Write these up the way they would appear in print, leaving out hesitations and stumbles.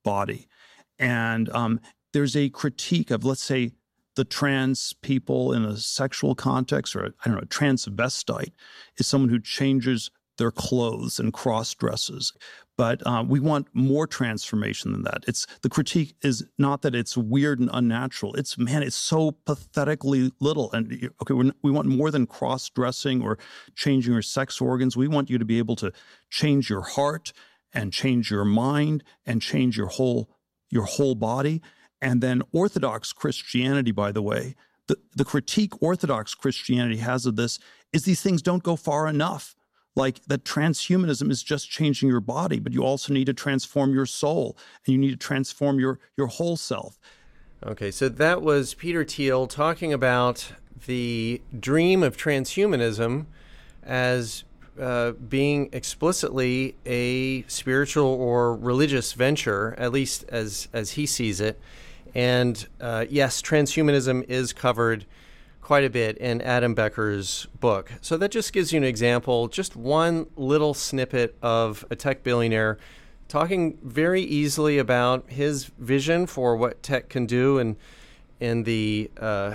body. And there's a critique of, let's say, the trans people in a sexual context, or a transvestite is someone who changes their clothes and cross-dresses. But we want more transformation than that. The critique is not that it's weird and unnatural. It's so pathetically little. And okay, we want more than cross-dressing or changing your sex organs. We want you to be able to change your heart and change your mind and change your whole body. And then Orthodox Christianity, by the way, the critique Orthodox Christianity has of this is these things don't go far enough. Like that transhumanism is just changing your body, but you also need to transform your soul, and you need to transform your whole self. Okay, so that was Peter Thiel talking about the dream of transhumanism as being explicitly a spiritual or religious venture, at least as he sees it. And yes, transhumanism is covered quite a bit in Adam Becker's book. So that just gives you an example, just one little snippet of a tech billionaire talking very easily about his vision for what tech can do and in the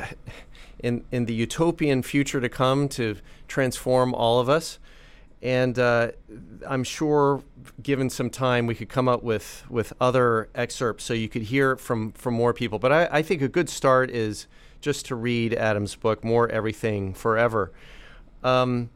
utopian future to come to transform all of us. And I'm sure, given some time, we could come up with other excerpts so you could hear it from more people. But I think a good start is just to read Adam's book, More Everything Forever. The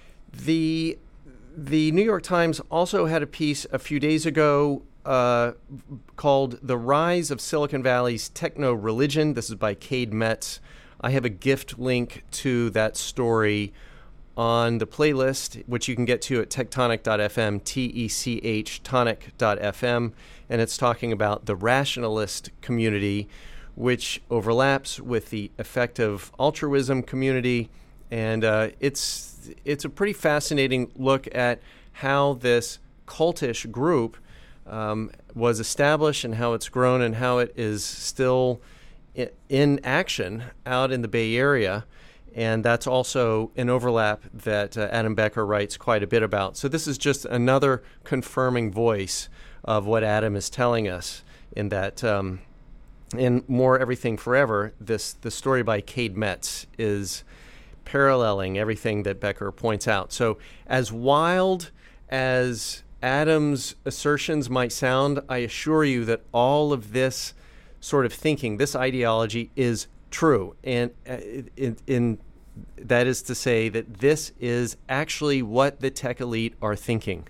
New York Times also had a piece a few days ago called The Rise of Silicon Valley's Techno-Religion. This is by Cade Metz. I have a gift link to that story on the playlist, which you can get to at tectonic.fm, T-E-C-H, tonic.fm, and it's talking about the rationalist community, which overlaps with the effective altruism community, and it's a pretty fascinating look at how this cultish group was established and how it's grown and how it is still in action out in the Bay Area. And that's also an overlap that Adam Becker writes quite a bit about. So this is just another confirming voice of what Adam is telling us in that, in More Everything Forever, the story by Cade Metz is paralleling everything that Becker points out. So as wild as Adam's assertions might sound, I assure you that all of this sort of thinking, this ideology is true. And in that is to say that this is actually what the tech elite are thinking.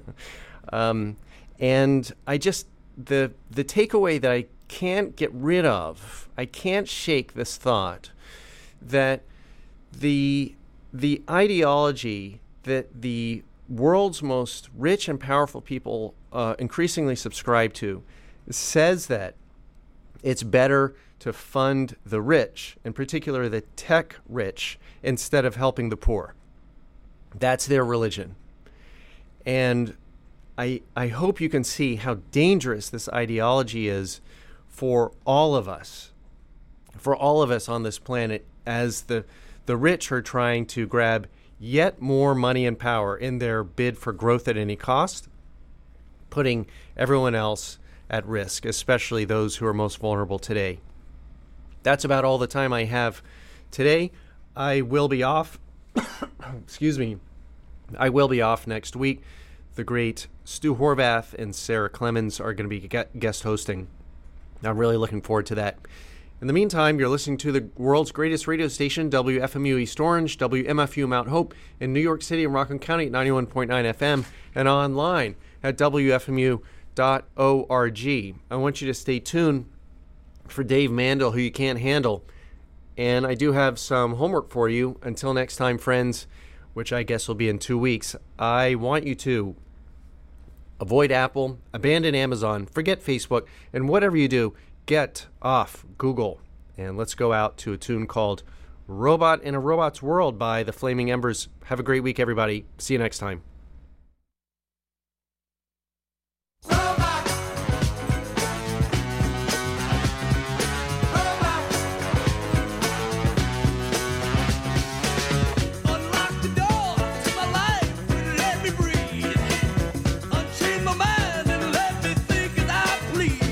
And I just, the takeaway that I can't get rid of, I can't shake this thought that the ideology that the world's most rich and powerful people increasingly subscribe to says that it's better to fund the rich, in particular the tech rich, instead of helping the poor. That's their religion. And I hope you can see how dangerous this ideology is for all of us on this planet, as the rich are trying to grab yet more money and power in their bid for growth at any cost, putting everyone else at risk, especially those who are most vulnerable today. That's about all the time I have today. I will be off. Excuse me. I will be off next week. The great Stu Horvath and Sarah Clemens are going to be guest hosting. I'm really looking forward to that. In the meantime, you're listening to the world's greatest radio station, WFMU East Orange, WMFU Mount Hope in New York City and Rockland County at 91.9 FM, and online at WFMU.org. I want you to stay tuned for Dave Mandel, who you can't handle. And I do have some homework for you. Until next time, friends, which I guess will be in 2 weeks, I want you to avoid Apple, abandon Amazon, forget Facebook, and whatever you do, get off Google. And let's go out to a tune called Robot in a Robot's World by the Flaming Embers. Have a great week, everybody. See you next time. Please.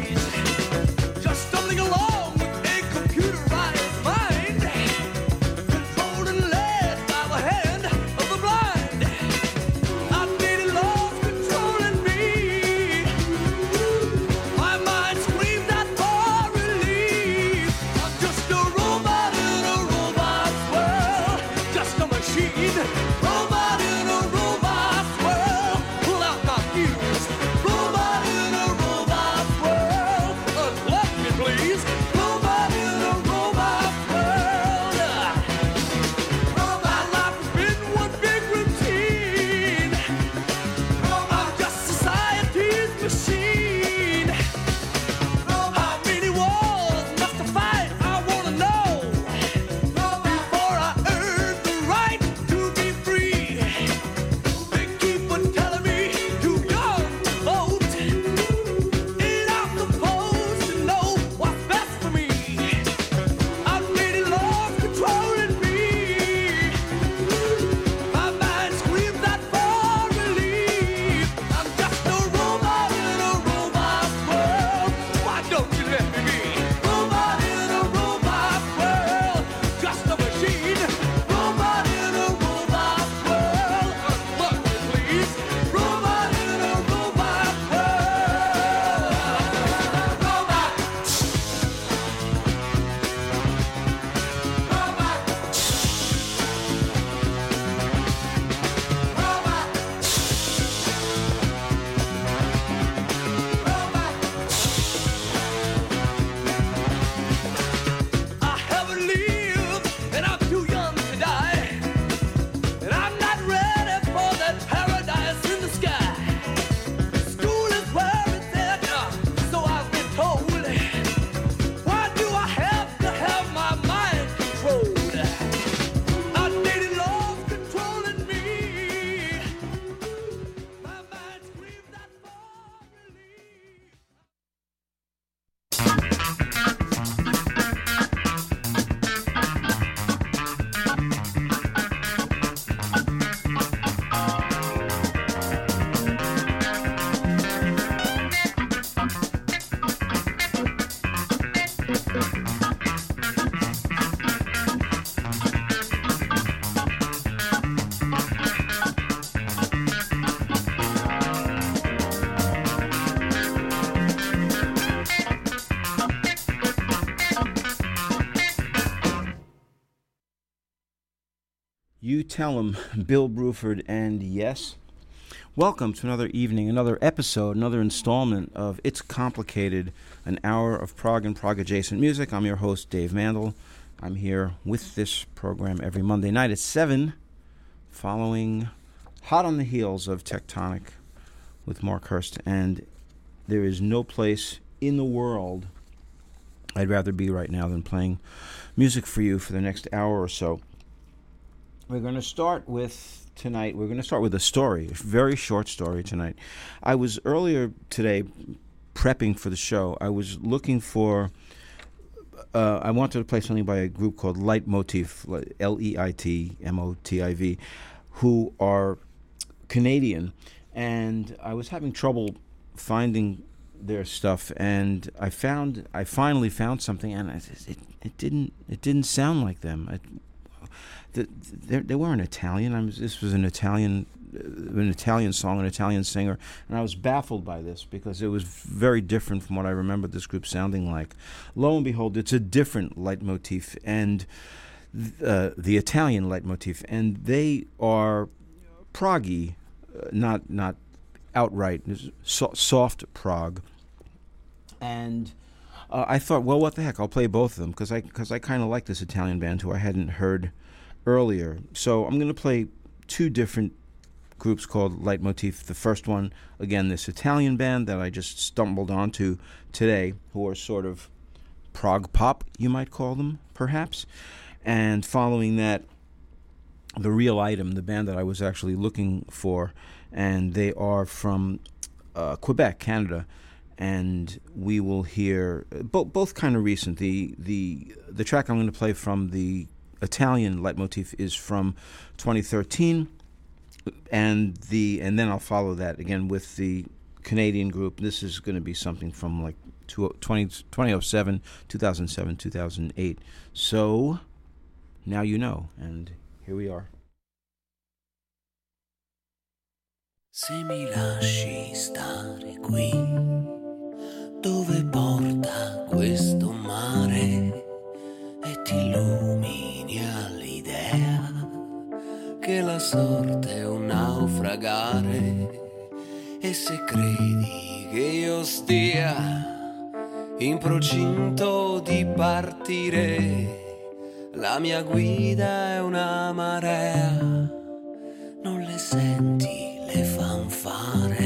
You tell him, Bill Bruford, and yes, welcome to another evening, another episode, another installment of It's Complicated, an hour of prog and prog-adjacent music. I'm your host, Dave Mandel. I'm here with this program every Monday night at 7, following hot on the heels of Tectonic with Mark Hurst. And there is no place in the world I'd rather be right now than playing music for you for the next hour or so. We're going to start with a story, a very short story tonight. I was earlier today prepping for the show. I was looking for, I wanted to play something by a group called Leitmotiv, Leitmotiv, who are Canadian. And I was having trouble finding their stuff, and I finally found something, and it didn't sound like them. They weren't Italian. This was an Italian song, an Italian singer, and I was baffled by this because it was very different from what I remembered this group sounding like. Lo and behold, it's a different Leitmotiv, and the Italian Leitmotiv, and they are proggy, not outright soft prog, and I thought, well, what the heck? I'll play both of them because I kind of like this Italian band who I hadn't heard earlier. So I'm going to play two different groups called Leitmotiv. The first one, again, this Italian band that I just stumbled onto today, who are sort of prog pop, you might call them, perhaps. And following that, The Real Item, the band that I was actually looking for, and they are from Quebec, Canada. And we will hear both kind of recent. The track I'm going to play from the Italian Leitmotiv is from 2013, and then I'll follow that again with the Canadian group. This is going to be something from like 2007, 2008. So now you know, and here we are. Se mi lasci stare qui, dove porta questo mare, e ti illumini all'idea che la sorte è un naufragare, e se credi che io stia in procinto di partire, la mia guida è una marea, non le senti le fanfare?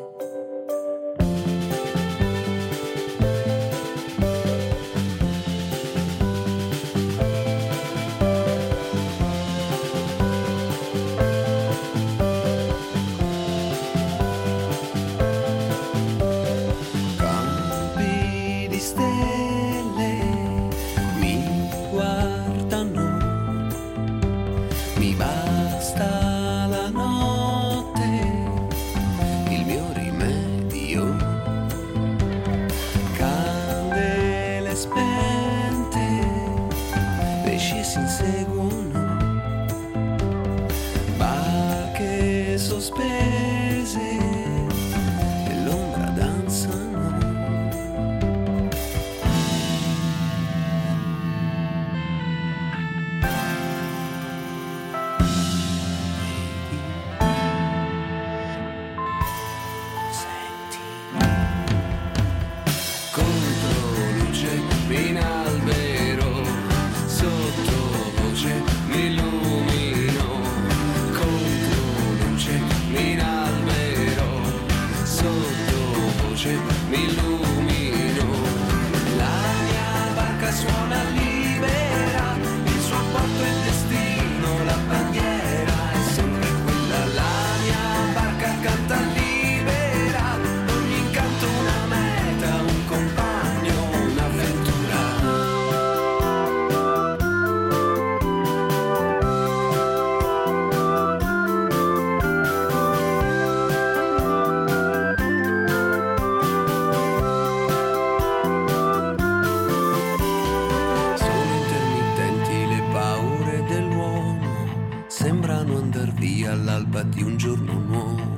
all'alba di un giorno nuovo.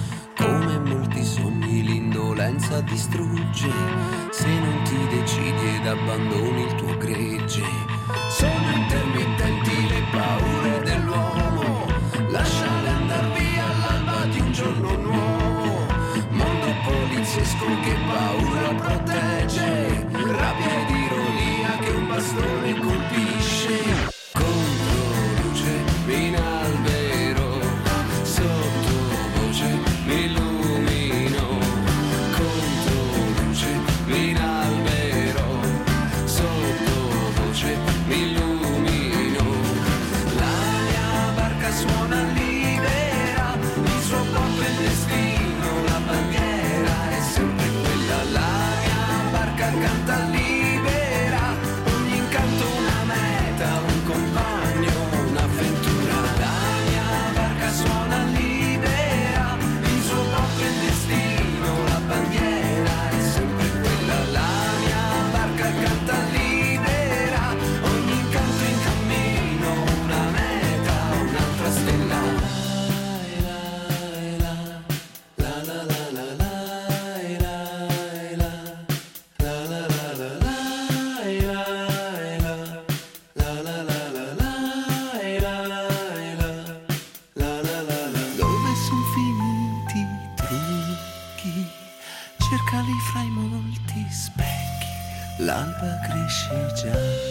Come molti sogni l'indolenza distrugge, se non ti decidi ed abbandoni il tuo gregge. Sono intermittenti le paure dell'uomo, molti specchi, l'alba cresce già.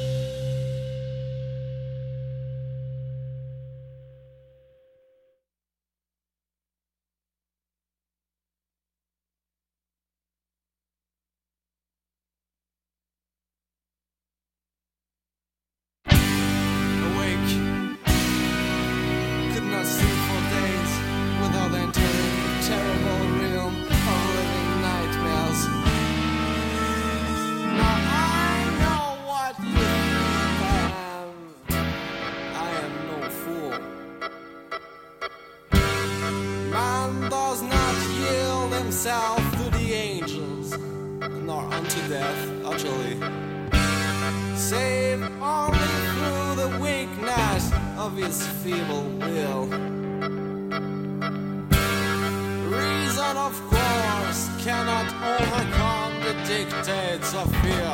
To the angels, nor unto death utterly, save only through the weakness of his feeble will. Reason, of course, cannot overcome the dictates of fear.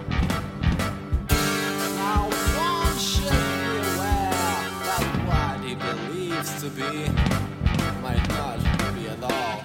Now one should be aware that what he believes to be might not be at all.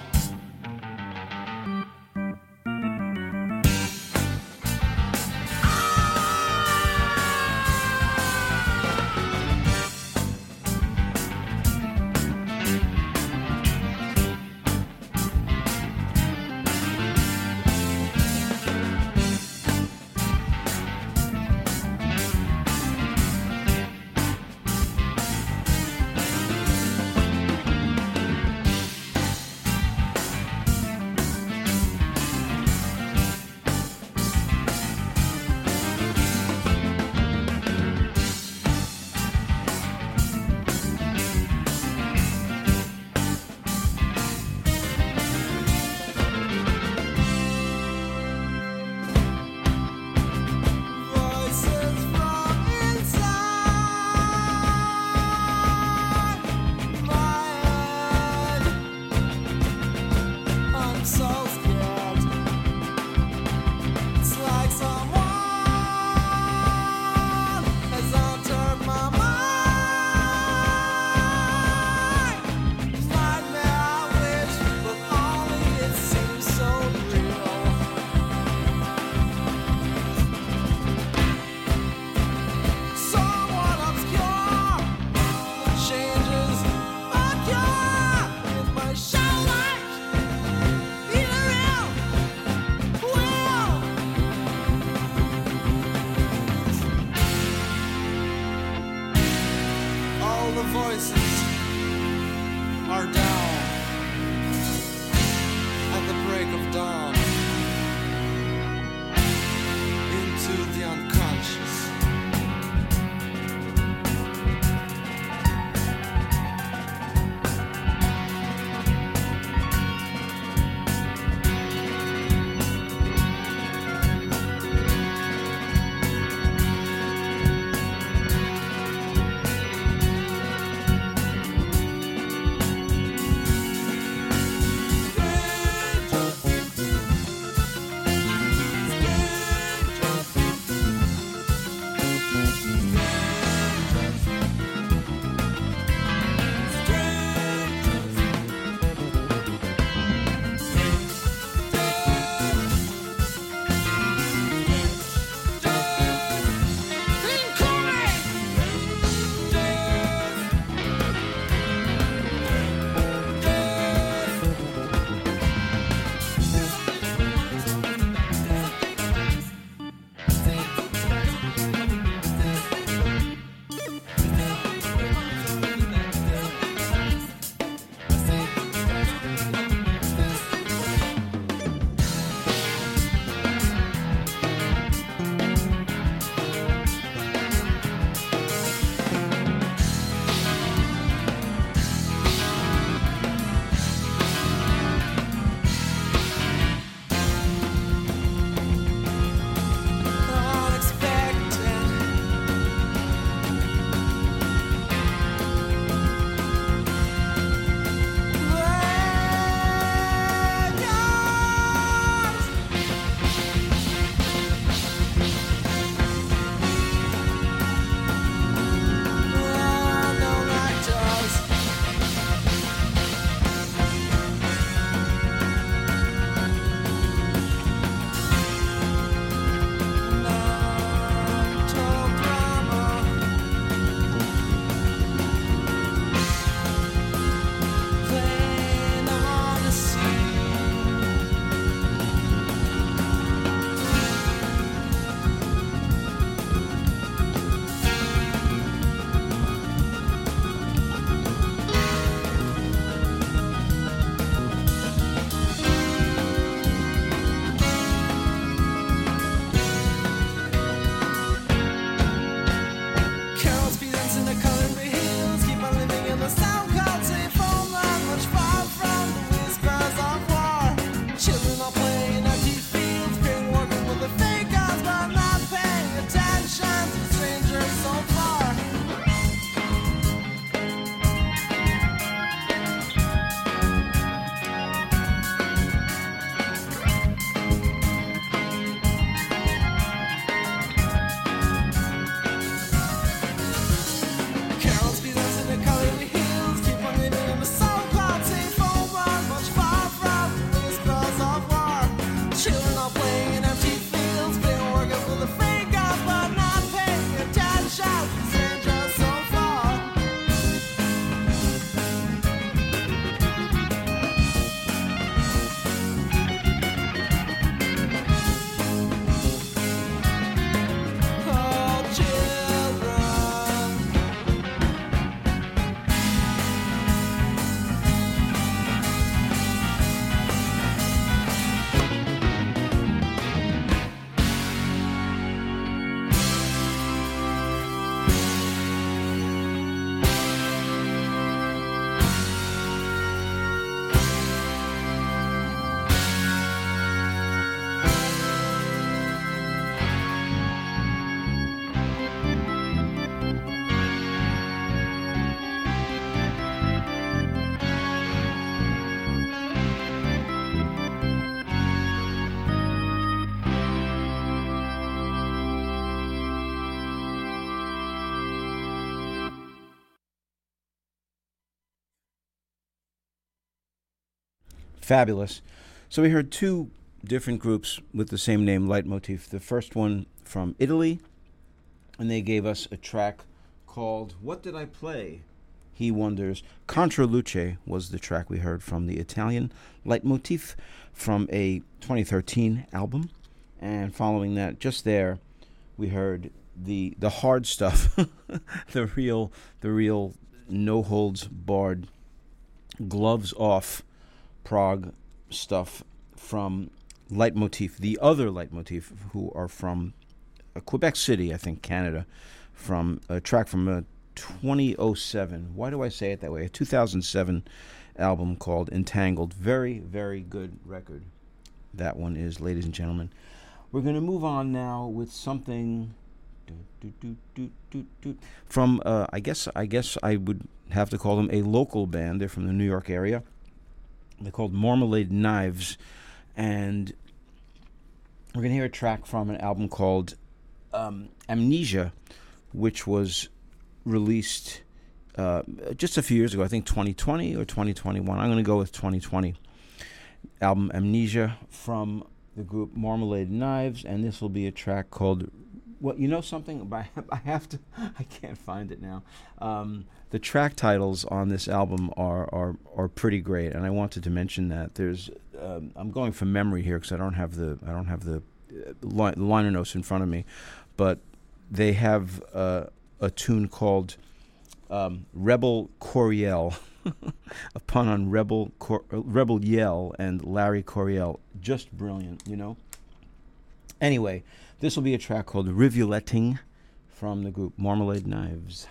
while playing empty fields. Been working for the fake guys, but not paying attention. Send just so far. Oh, children. Fabulous. So we heard two different groups with the same name, Leitmotif. The first one from Italy, and they gave us a track called What Did I Play? He Wonders. Contra Luce was the track we heard from the Italian Leitmotif from a 2013 album. And following that, just there, we heard the hard stuff, the real no holds barred, gloves off prog stuff from Leitmotif, the other Leitmotif, who are from Quebec City, I think, Canada, from a track from 2007. Why do I say it that way? A 2007 album called Entangled. Very, very good record. That one is, ladies and gentlemen. We're going to move on now with something from, I guess I would have to call them a local band. They're from the New York area. They're called Marmalade Knives, and we're going to hear a track from an album called Amnesia, which was released just a few years ago, I think 2020 or 2021. I'm going to go with 2020. Album Amnesia from the group Marmalade Knives, and this will be a track called, well, you know something? I can't find it now. The track titles on this album are pretty great, and I wanted to mention that. There's I'm going from memory here because I don't have the liner notes in front of me, but they have a tune called Rebel Coryell, a pun on Rebel Yell and Larry Coryell. Just brilliant, you know. Anyway, this will be a track called Rivuletting from the group Marmalade Knives.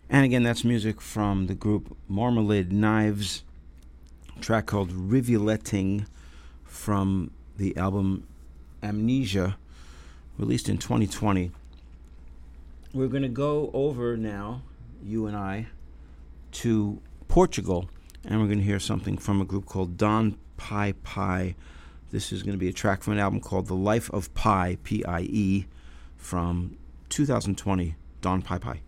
And again, that's music from the group Marmalade Knives, a track called Rivuletting from the album Amnesia, released in 2020. We're going to go over now, you and I, to Portugal, and we're going to hear something from a group called Don Pai Pai. This is going to be a track from an album called The Life of Pi, P-I-E, from 2020, Don Pai Pai.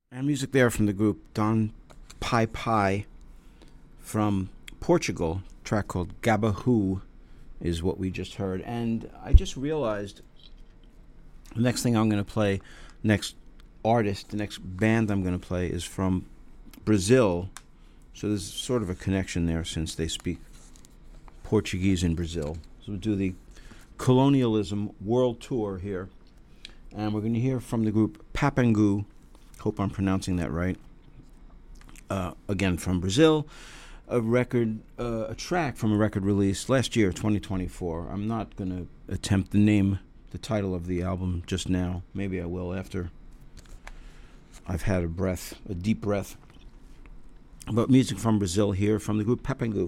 And music there from the group Don Pai Pai from Portugal. A track called Gabahu is what we just heard. And I just realized the next thing I'm going to play, next artist, the next band I'm going to play is from Brazil. So there's sort of a connection there since they speak Portuguese in Brazil. So we'll do the Colonialism World Tour here. And we're going to hear from the group Papangu. Hope I'm pronouncing that right. Again, from Brazil. A track from a record released last year, 2024. I'm not going to attempt to name the title of the album just now. Maybe I will after I've had a deep breath. But music from Brazil here from the group Papangu.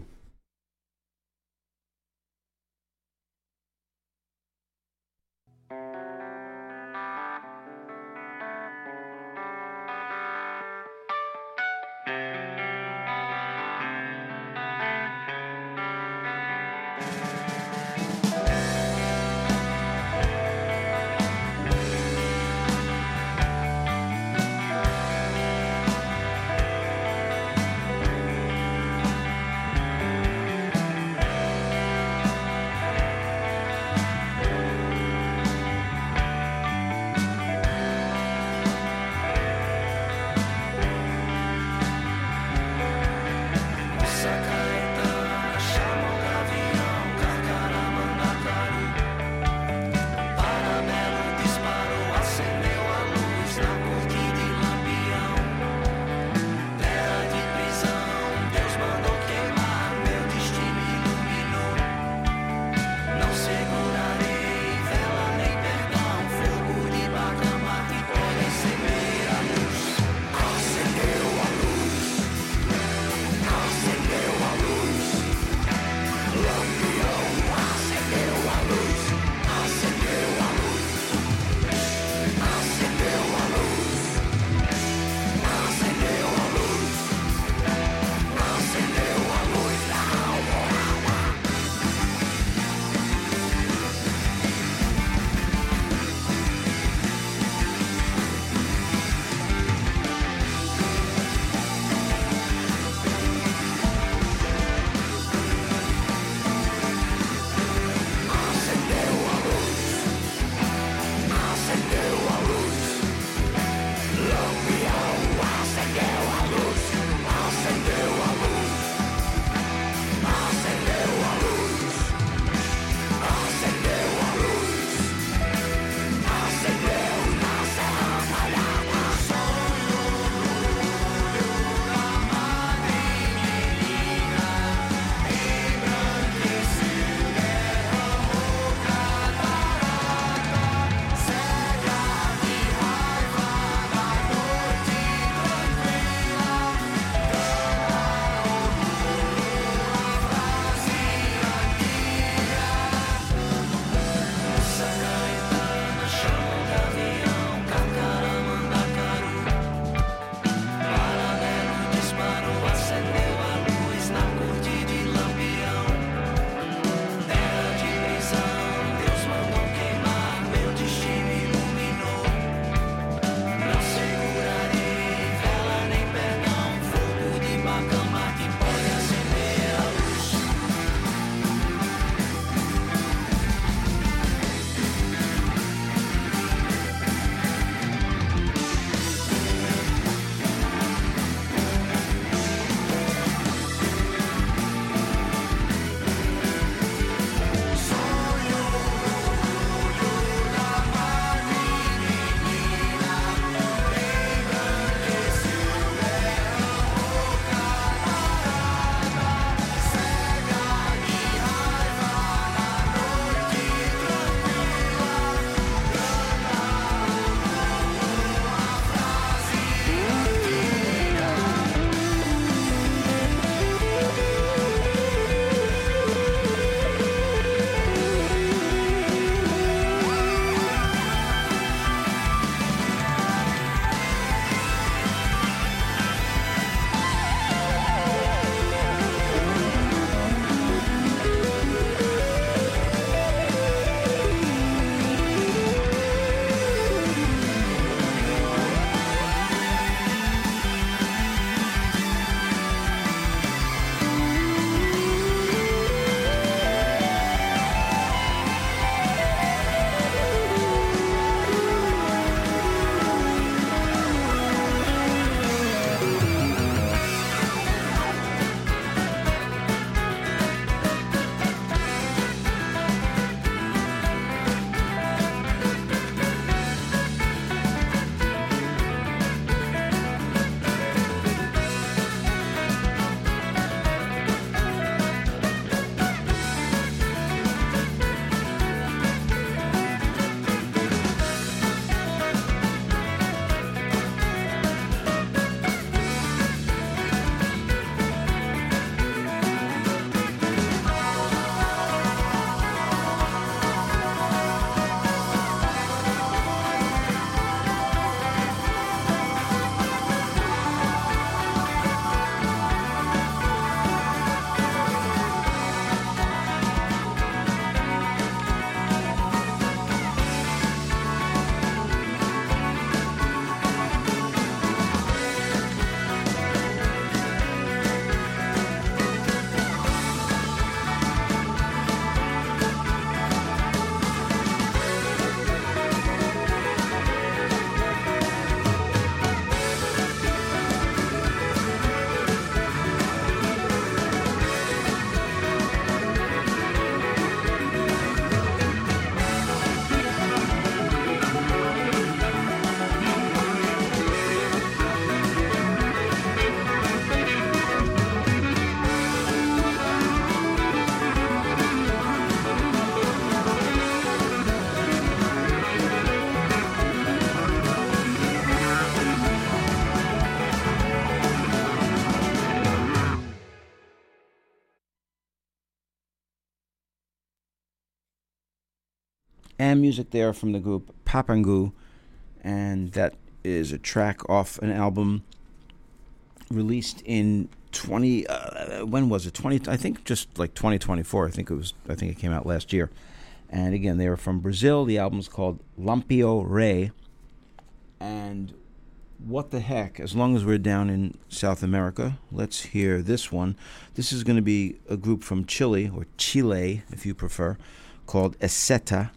and music there from the group Papangu, and that is a track off an album released in when was it? 20, I think just like 2024. I think it came out last year. And again, they are from Brazil. The album's called Lampião Rei. And what the heck, as long as we're down in South America, let's hear this one. This is going to be a group from Chile, or Chile, if you prefer, called Asceta,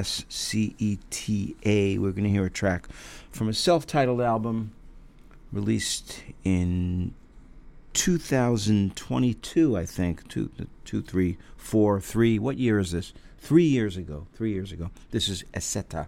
Asceta. We're going to hear a track from a self-titled album released in 2022, I think. 2, 3, 4, 3. What year is this? 3 years ago. This is Asceta.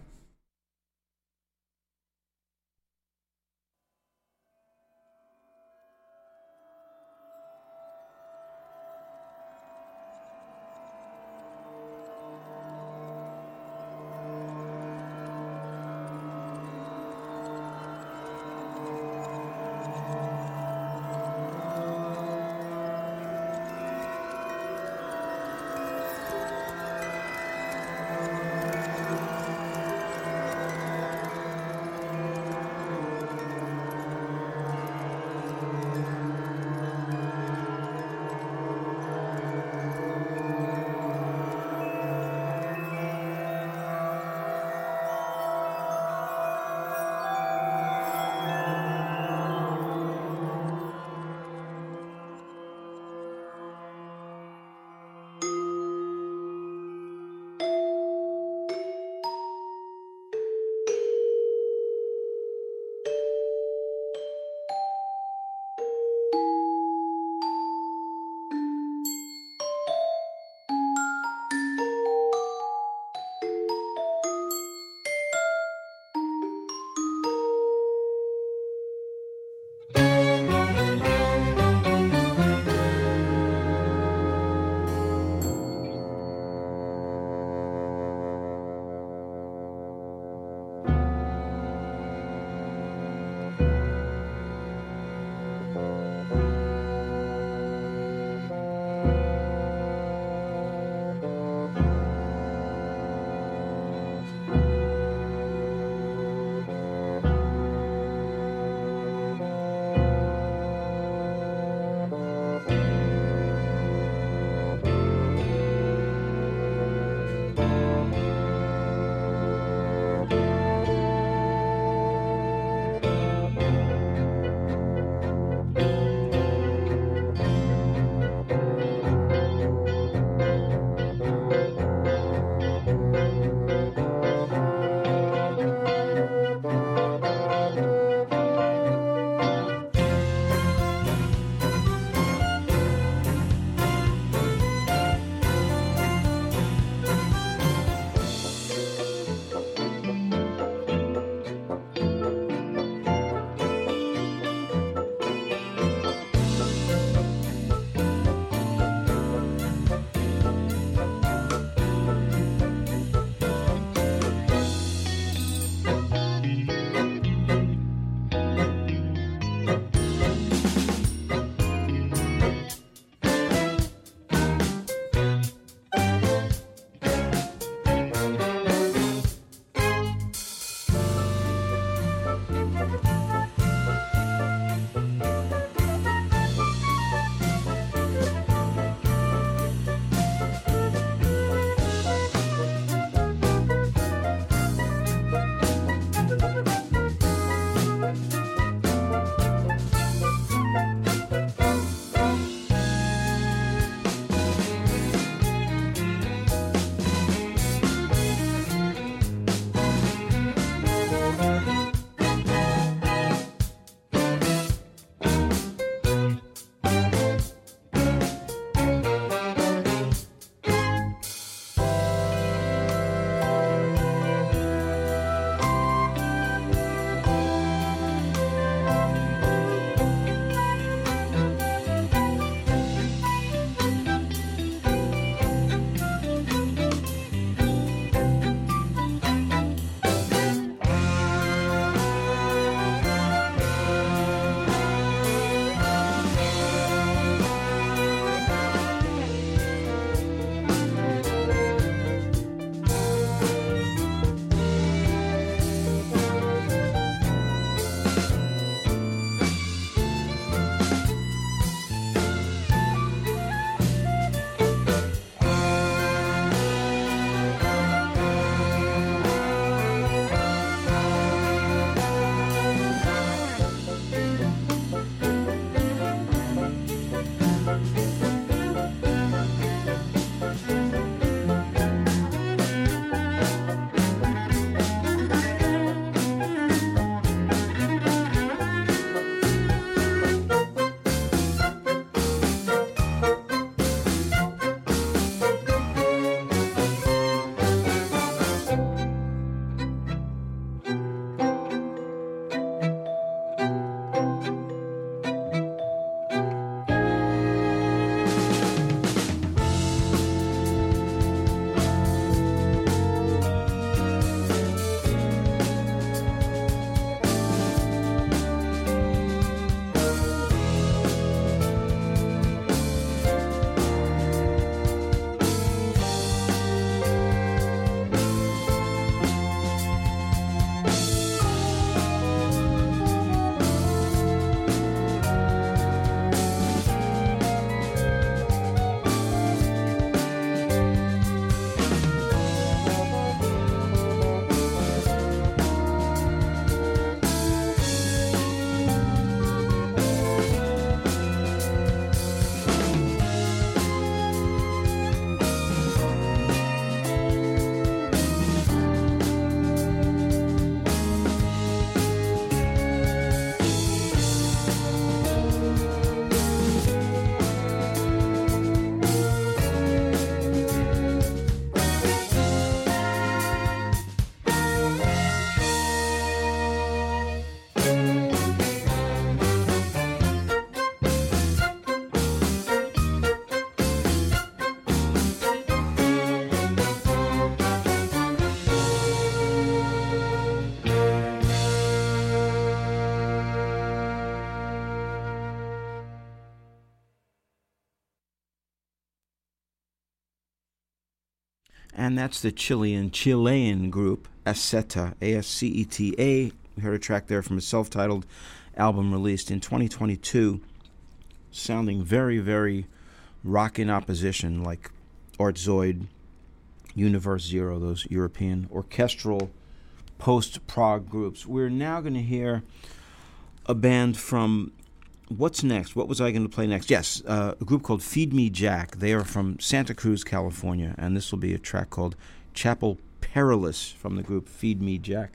and that's the Chilean group, Asceta, A-S-C-E-T-A. We heard a track there from a self-titled album released in 2022, sounding very, very rock in opposition, like Ortzoid, Universe Zero, those European orchestral post-prog groups. We're now going to hear a band from, what's next? What was I going to play next? Yes, a group called Feed Me Jack. They are from Santa Cruz, California, and this will be a track called Chapel Perilous from the group Feed Me Jack.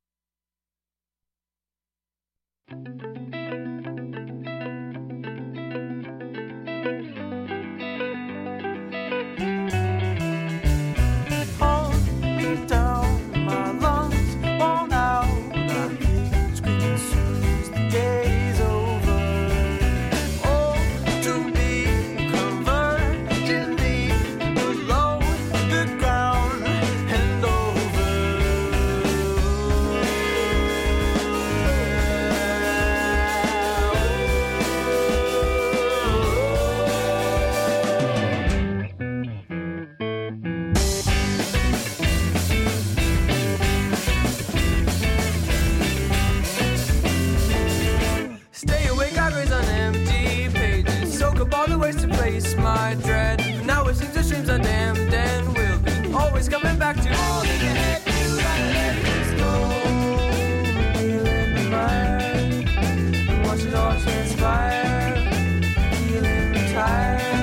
My dread. Now it seems the streams are damned, and we'll be always coming back to all in your head. You gotta let this go. Feeling the fire, and watch it all transpire. Feeling tired.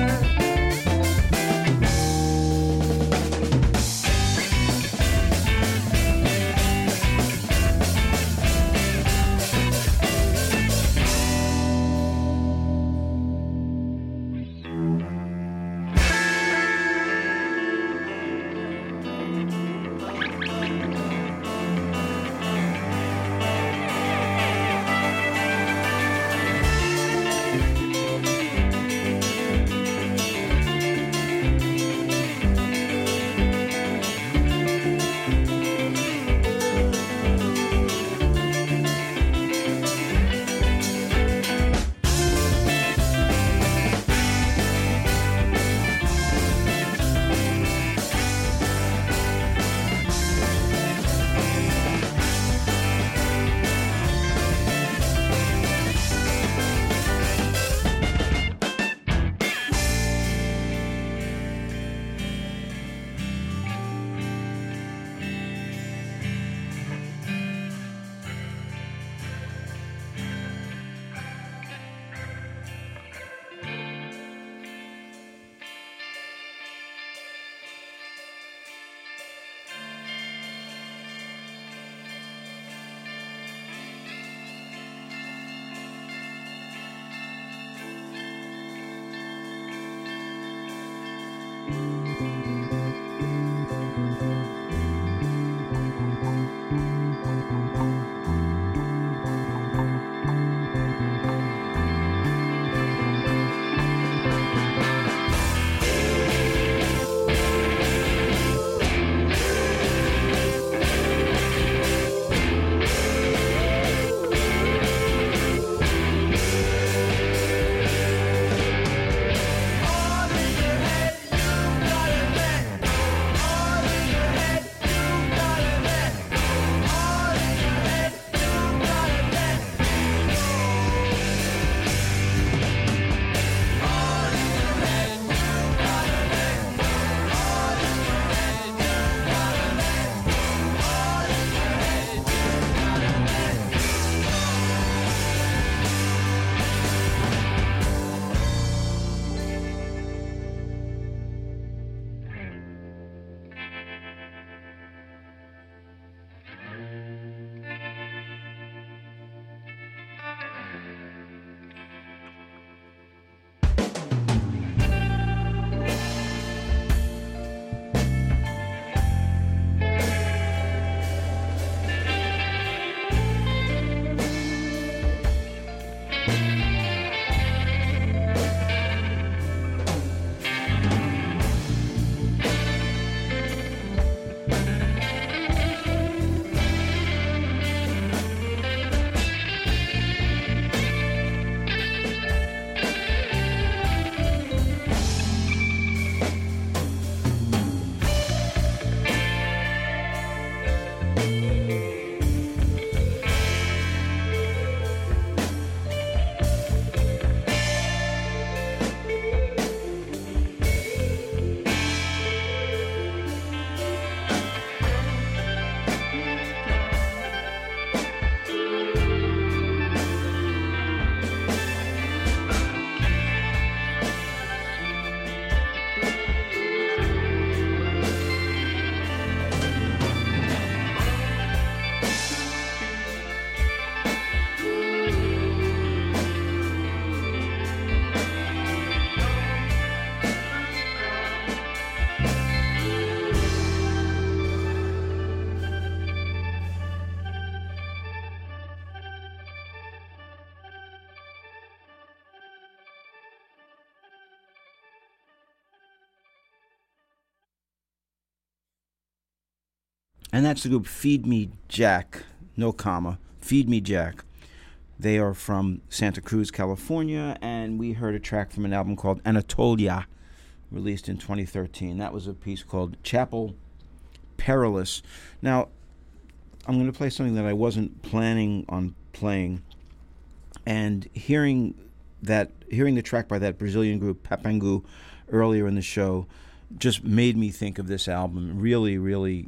And that's the group Feed Me Jack, no comma, Feed Me Jack. They are from Santa Cruz, California, and we heard a track from an album called Anatolia, released in 2013. That was a piece called Chapel Perilous. Now, I'm going to play something that I wasn't planning on playing, and hearing the track by that Brazilian group Papangu earlier in the show just made me think of this album. Really, really,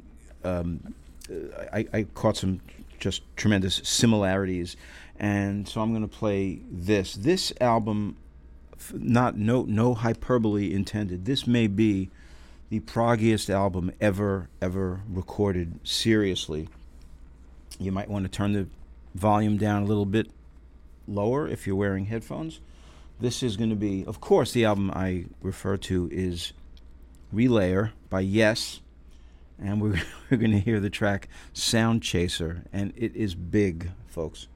I caught some just tremendous similarities, and so I'm going to play this. This album, no hyperbole intended. This may be the proggiest album ever recorded. Seriously, you might want to turn the volume down a little bit lower if you're wearing headphones. This is going to be, of course, the album I refer to is Relayer by Yes, and we're going to hear the track Sound Chaser, and it is big, folks.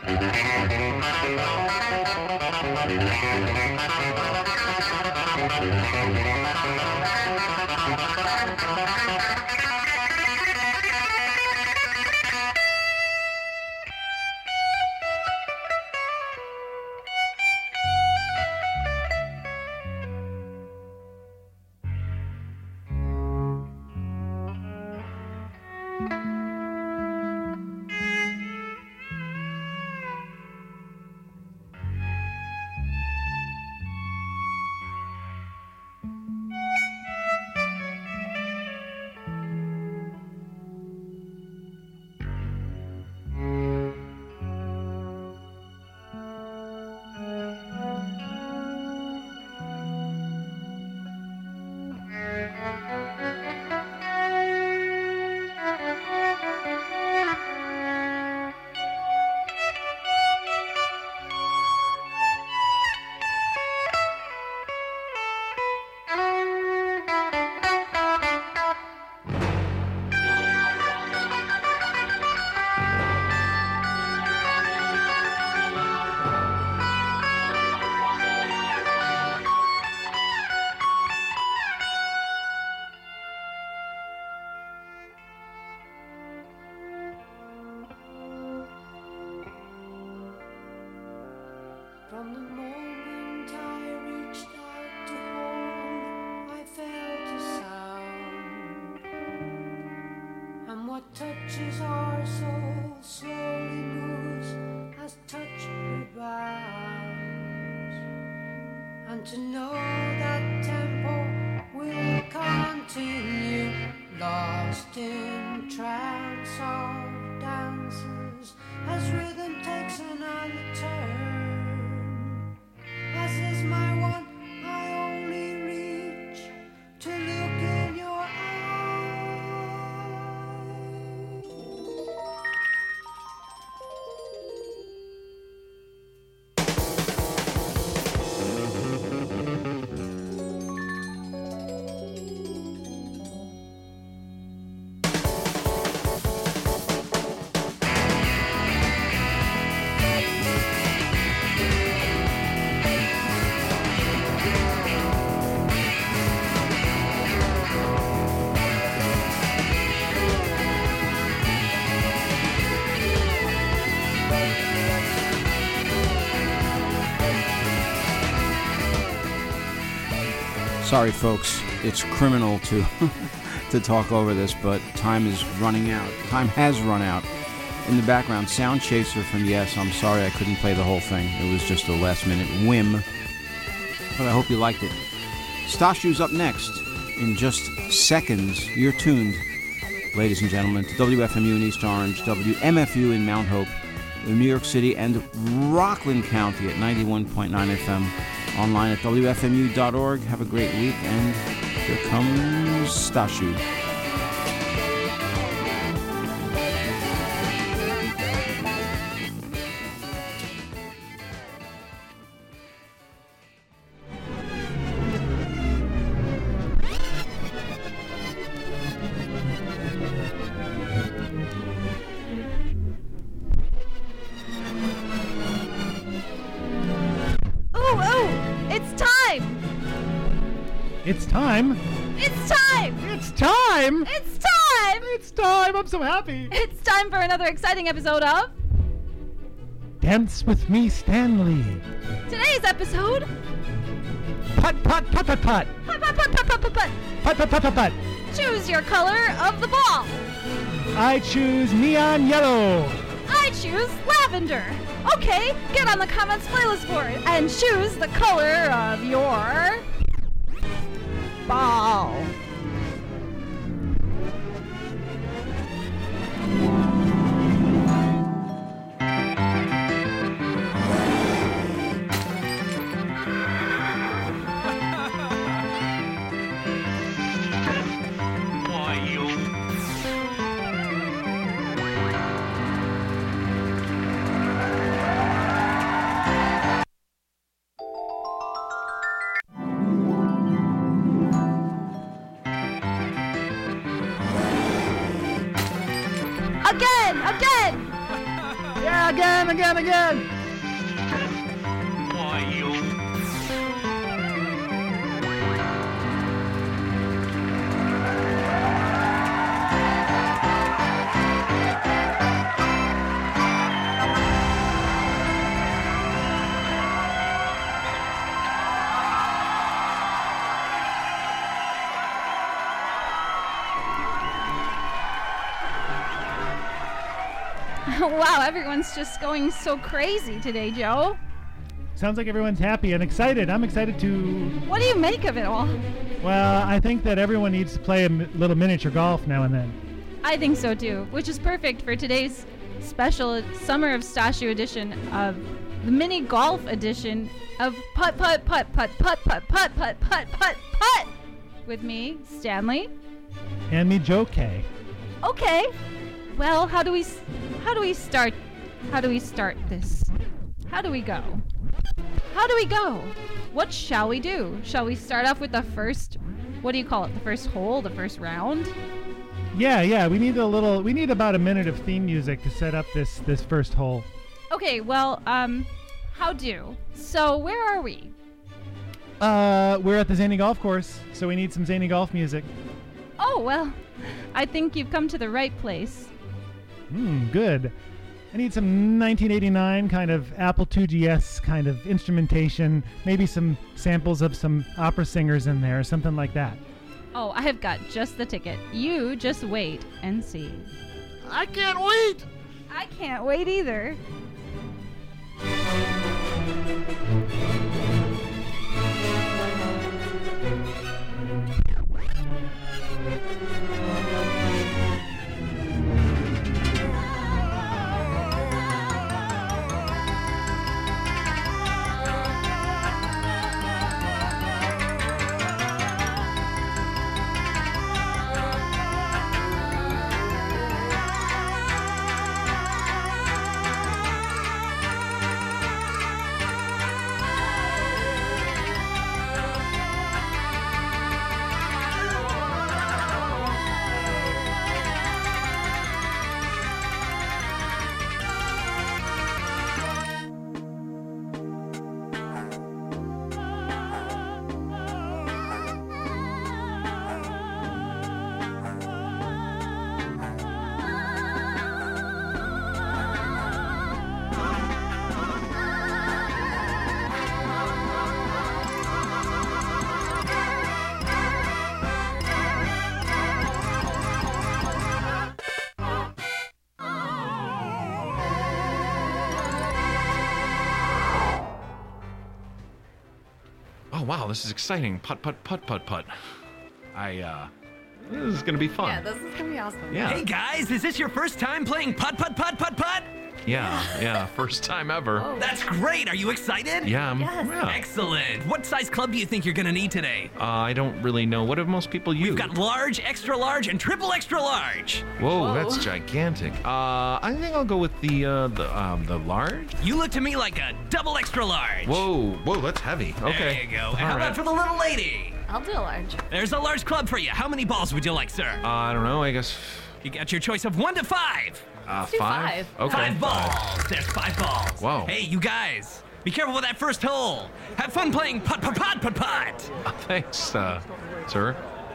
From the moment I reached out to hold, I felt a sound. And what touches our soul slowly moves as touch rebounds. And to know that tempo will continue, lost in trance of dances as rhythm takes another turn. As is my want, I only reach to look in your Sorry, folks. It's criminal to to talk over this, but time is running out. Time has run out. In the background, Sound Chaser from Yes. I'm sorry I couldn't play the whole thing. It was just a last-minute whim. But I hope you liked it. Stashu's up next. In just seconds, you're tuned, ladies and gentlemen, to WFMU in East Orange, WMFU in Mount Hope, in New York City, and Rockland County at 91.9 FM. Online at WFMU.org. Have a great week, and here comes Stashu. It's time. It's time. It's time. It's time. It's time. I'm so happy. It's time for another exciting episode of Dance with Me, Stanley. Today's episode. Putt, putt, putt, putt, putt. Putt, putt, putt, putt, putt, putt, putt. Putt, putt, putt, putt, putt. Choose your color of the ball. I choose neon yellow. I choose lavender. Okay, get on the comments playlist board and choose the color of your ball. again. Wow, everyone's just going so crazy today, Joe. Sounds like everyone's happy and excited. I'm excited to... What do you make of it all? Well, I think that everyone needs to play a little miniature golf now and then. I think so too, which is perfect for today's special Summer of Stashu edition of the mini golf edition of Putt Putt Putt Putt Putt Putt Putt Putt Putt Putt Putt with me, Stanley. And me, Joe K. Okay. Well, how do we start? How do we start this? How do we go? How do we go? What shall we do? Shall we start off with the first, what do you call it? The first hole, the first round? Yeah, we need about a minute of theme music to set up this first hole. Okay, well, how do? So, where are we? We're at the Zany Golf Course, so we need some Zany Golf music. Oh, well, I think you've come to the right place. Good. I need some 1989 kind of Apple IIgs kind of instrumentation, maybe some samples of some opera singers in there, something like that. Oh, I have got just the ticket. You just wait and see. I can't wait! I can't wait either. Oh, wow, this is exciting. Putt, putt, putt, putt, putt. This is going to be fun. Yeah, this is going to be awesome. Yeah. Hey, guys, is this your first time playing putt, putt, putt, putt, putt? Yeah, first time ever. Oh. That's great. Are you excited? Yeah, yeah. Excellent. What size club do you think you're going to need today? I don't really know. What do most people use? We've got large, extra large, and triple extra large. Whoa, that's gigantic. I think I'll go with the large. You look to me like a double extra large. Whoa, that's heavy. Okay. There you go. And how about for the little lady? I'll do a large. There's a large club for you. How many balls would you like, sir? I don't know. I guess you got your choice of 1 to 5. Let's do 5. Okay. 5 balls. There's 5 balls. Whoa. Hey, you guys. Be careful with that first hole. Have fun playing putt, putt, putt, putt, putt. Thanks, sir.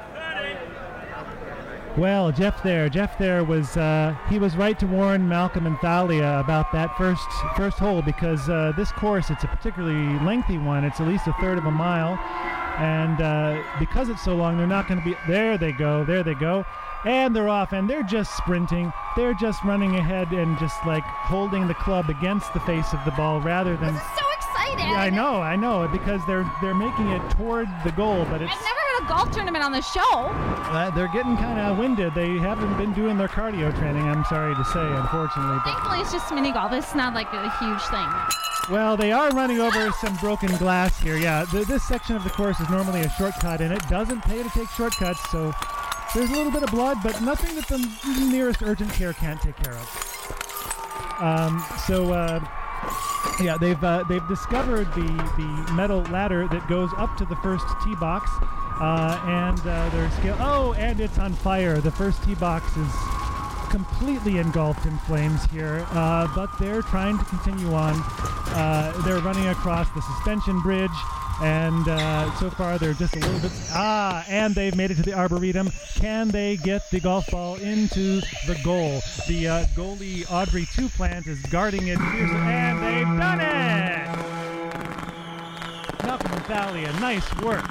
Well, Jeff there was he was right to warn Malcolm and Thalia about that first hole because this course, it's a particularly lengthy one. It's at least a third of a mile, and because it's so long, they're not going to be. There they go, and they're off, and they're just sprinting. They're just running ahead and just like holding the club against the face of the ball rather than. This is so exciting! Yeah, I know, because they're making it toward the goal, but it's. I've never had a golf tournament on the show. They're getting kind of winded. They haven't been doing their cardio training, I'm sorry to say, unfortunately. But Thankfully, it's just mini golf. It's not like a huge thing. well, they are running over some broken glass here. Yeah, this section of the course is normally a shortcut, and it doesn't pay to take shortcuts, so there's a little bit of blood, but nothing that the nearest urgent care can't take care of. Yeah, they've discovered the metal ladder that goes up to the first tee box, and they're and it's on fire. The first tee box is completely engulfed in flames here, but they're trying to continue on. They're running across the suspension bridge, and so far they're just a little bit... and they've made it to the Arboretum. Can they get the golf ball into the goal? The goalie, Audrey Tuplant, is guarding it fiercely, and they've done it! Malcolm and Thalia, nice work.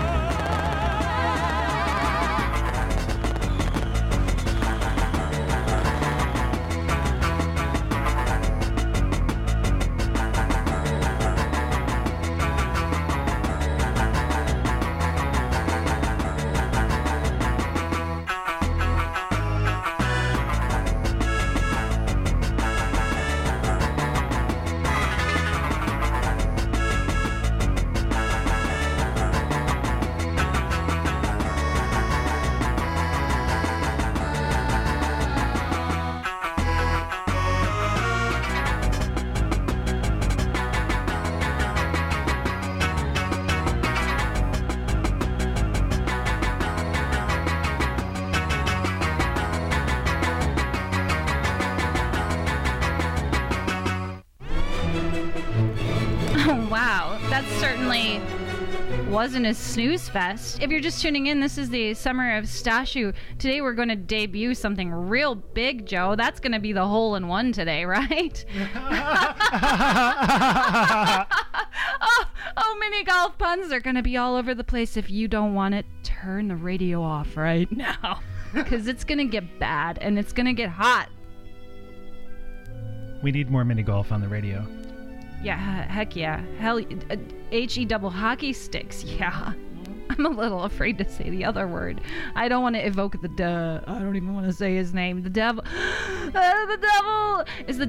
Wow, that certainly wasn't a snooze fest. If you're just tuning in, this is the Summer of Stashu. Today we're going to debut something real big, Joe. That's going to be the hole-in-one today, right? oh, mini golf puns are going to be all over the place. If you don't want it, turn the radio off right now. Because it's going to get bad, and it's going to get hot. We need more mini golf on the radio. Yeah, heck yeah. Hell, H-E double hockey sticks, yeah. I'm a little afraid to say the other word. I don't want to evoke the I don't even want to say his name. The devil. The devil is the